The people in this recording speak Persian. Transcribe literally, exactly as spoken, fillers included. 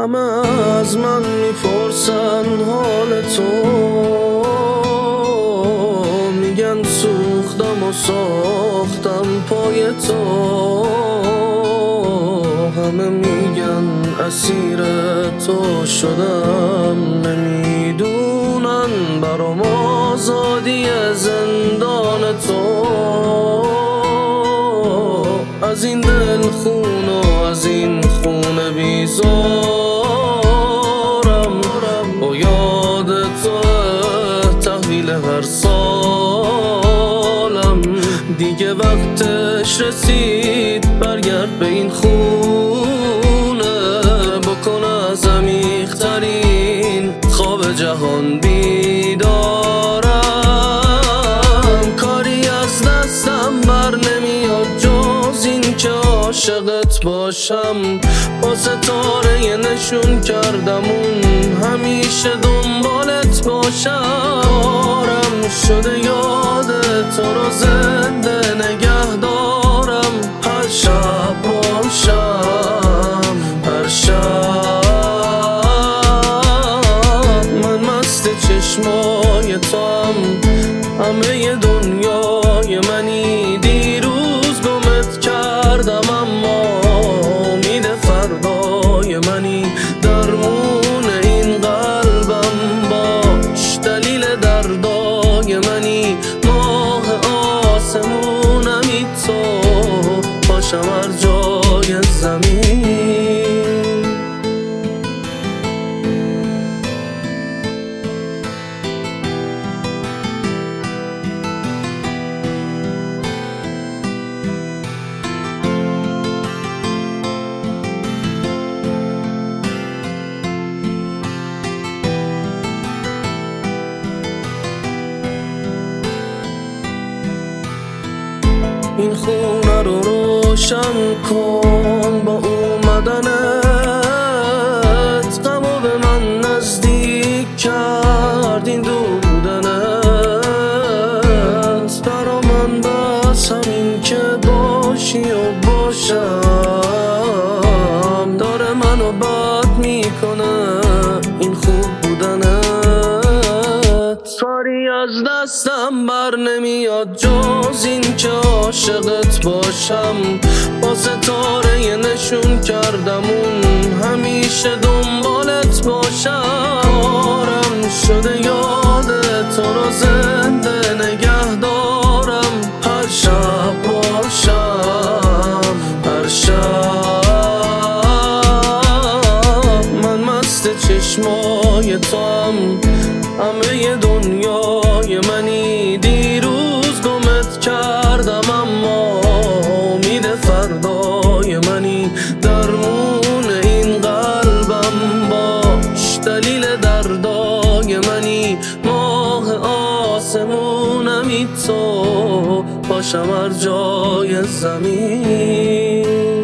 همه از من میپرسن حال تو، میگن سوختم و ساختم پای تو، همه میگن اسیر تو شدم، نمیدونن برام آزادی زندان تو. از این دل خون و از این خونه بیزارم، با یاد تو تحویل هر سالم. دیگه وقتش رسید برگرد به این خونه، بکن از عمیق‌ترین خواب جهان بیدارم. کاری از دستم بر نمیاد جز این که عاشقت باشم، با ستاره نشون کردم اون همیشه دنبالت باشم. آرم شده یاد تو رو زنده نگه دارم، هر شب باشم هر شب. من مست چشمای تو هم، همه دنیای منی. دیروز گمت کردم اما امید فردای منی. درمون این قلبم باش، دلیل دردای منی. ماه آسمونمی تو، باشم هر جای زمین. این خونه رو روشن کن با اومدنت، غمو به من نزدیک کرد این دور بودنت. برا من بس همین که باشی و باشم، داره منو بد میکنه این خوب بودنت. کاری از دستم بر نمیاد جز این که عاشقت باشم، با ستاره نشون کردم اون همیشه دنبالت باشم. آرم شده یاد تو رو زنده نگه دارم، هر شب باشم هر شب. من مست چشمای تو هم، همه دنیای منی. دیروز گمت کردم اما امید فردای منی. درمون این قلبم باش، دلیل دردای منی. ماه آسمونمی تو، باشم هر جای زمین.